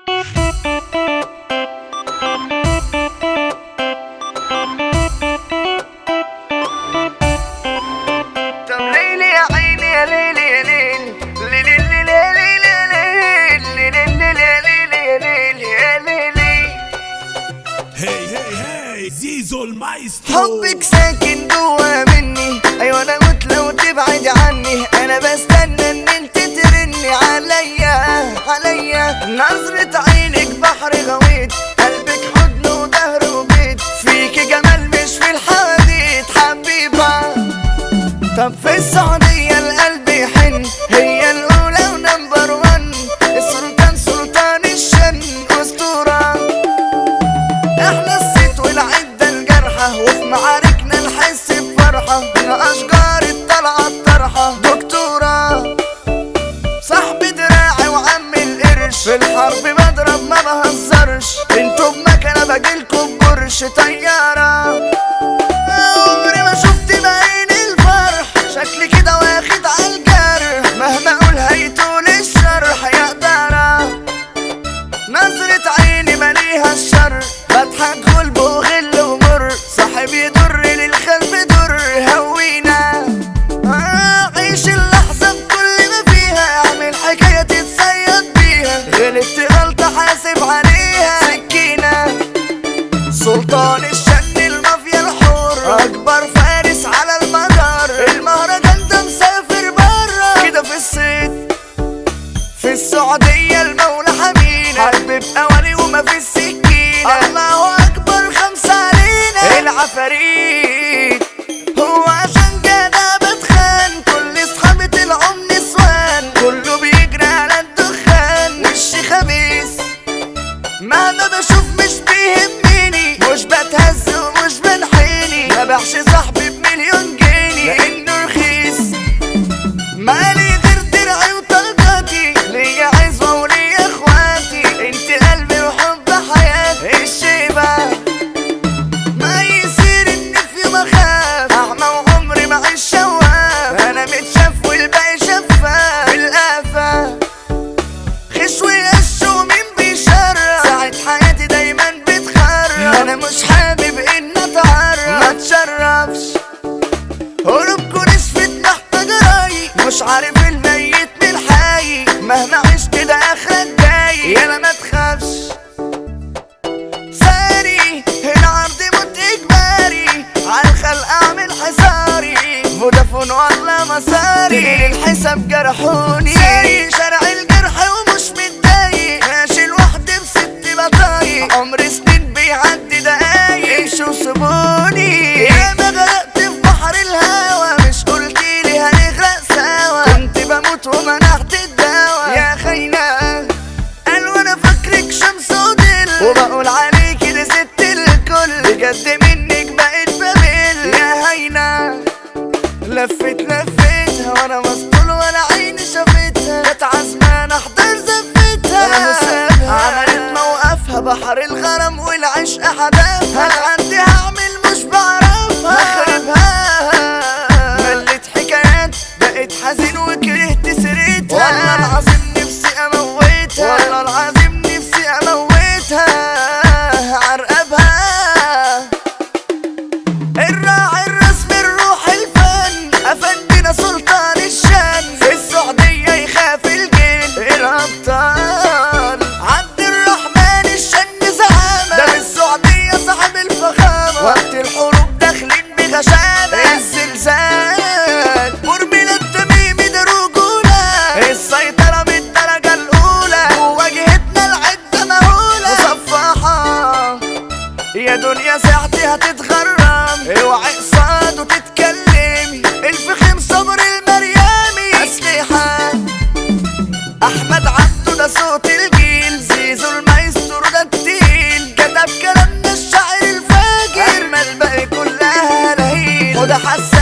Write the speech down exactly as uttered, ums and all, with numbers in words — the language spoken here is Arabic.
زيزو المايسترو. حبك ساكن جوا مني، ايوه انا موت لو تبعد عني. انا بستنى ان انت ترني عليا عليا. نظرة عينك بحر غويط، قلبك حضن وظهر وبيت. فيكي جمال مش في الحواديت حبيبة. طب في السعودية القلب يحن، هي الاولى ونمبر ون. السلطان سلطان الشن اسطورة. احنا الصيت والعدة الجرحة، وفي معاركنا نحس بفرحة. احنا اشجار الطلعة الطرحة دكتورة. صاحب دراعي وعم القرش، في الحرب بضرب ما بهزرش. انتوا بمكنة بجيلكوا بجرش طيارة. عمري ما شفت بعين الفرح، شكلي كده واخد عالجرح. مهما اقول هيطول الشرح يا قدرة. نظرة عيني ماليها الشر، بضحك غلب وغل ومر. صاحب يضر للخلف در هوينا. آه عيش اللحظة بكل ما فيها، اعمل حكاية تتصيد بيها. غلطت غلطة حاسب عليها سكينة. سلطان الشن المافيا الحر، اكبر فارس على المدار. المهرجان ده مسافر برا كده في الصيد. في السعودية المولى حمينا، حبيب اولي وما في السكينة. الله اكبر خمسة علينا العفاريت. هو عشان كده بتخان، كل اصحابي طلعوا نسوان. كله بيجري على الدخان وشي خبيث. مهما بشوف مش بيهمني، مش بتهز ومش بنحيني. مبيعش صاحبي بمليون جنيه لانه رخيص. مالي غير درعي وطلقاتي، ليا عزوة وليا اخواتي. انت قلبي وحب حياتي الشيبة. ما يصير اني في يوم اخاف، اعمى وعمري معيش شواف. انا متشاف والباقي شفاف بالقافة. خشوي قش ومين بيشرف، ساعة حياتي دايما بتخرف. انا مش حابب ان اتعرف، ما تشرفش. قلوبكوا نشفت محتاج راي، مش عارف الميت من الحي. مهما عشت ده اخرك جاي، يلا ما تخافش. ساري هنا عرضي موت اجباري، عالخلق اعمل حصاري. فودافون والله مساري، الحساب جرحوني. ساري شارع الجرح ومش متضايق، ماشي لوحدي بست بطايق. عمر سنين بيعدي دقايق، امشوا وسيبوني. يا ما غرقت في بحر الهوى، مش قلتيلي هنغرق سوا. كنت بموت ومنعت الدوا يا خاينة. قال وانا فاكرك شمس ودل، وبقول عليكي دي ست الكل. بجد منك بقيت بمل يا هاينة. لفت لفتها وانا مسطول ولا عيني شافتها. كانت عزمان احضر زفتها، انا مسابها عملت موقفها. بحر الغرام والعشق حدافها. عندي هعمل مش بعرفها، هخربها. ملت حكايات بقيت حزين وكرهت سيرتها. والله العظيم نفسي اموتها، والله العظيم نفسي اموتها. عرقبها. الراعي الرسمي الروح الفن، افندنا سلطان الشن. في السعودية يخاف الجن الابطال. عبد الرحمن الشن زعامة، ده في السعودية صاحب الفخامة. وقت الحروب داخلين بغشامة. الزلزال مرمي التميمي ده رجولة. السيطرة من الدرجة الأولى، وواجهتنا العدة مهولة. مصفحة يا دنيا ساعتي هتتغرم. اوعي قصاد وتتكلمي، الفخم صبر المريامي. أسلحة أحمد عبده ده صوت الجيل. زيزو المايسترو ده التقيل، كتب كلامنا الشاعر الفاجر. أما الباقي كلها لهيل. وده حس